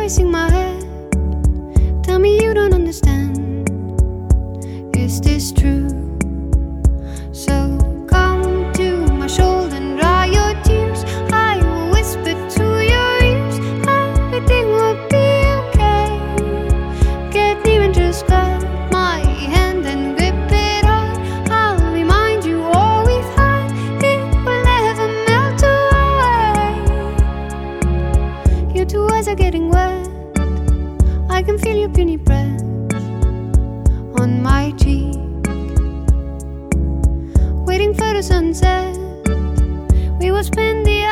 rejoicing my head. Tell me you don't understand. Is this true? So come to my shoulder and dry your tears. I will whisper to your ears, everything will be okay. Get near and just grab my hand and grip it hard. I'll remind you all we've had, it will never melt away. Your two eyes are getting wet, I can feel your puny breath on my cheek. Waiting for the sunset, we will spend the